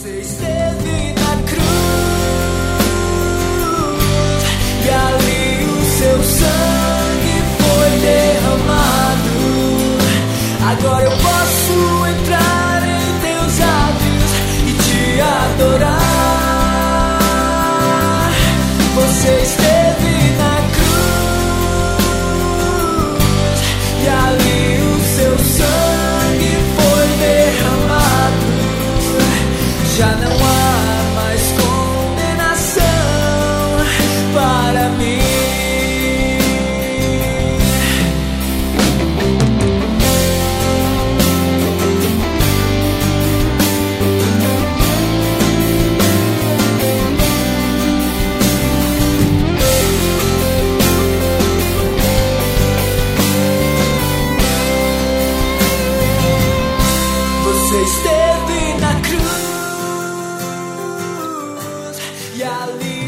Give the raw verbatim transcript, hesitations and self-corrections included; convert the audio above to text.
Você esteve na cruz e ali o seu sangue foi derramado. Agora eu posso entrar em teus átrios e te adorar. Você esteve na cruz e ali o seu sangue foi derramado. Já não há mais condenação para mim. Você esteve na cruz e ali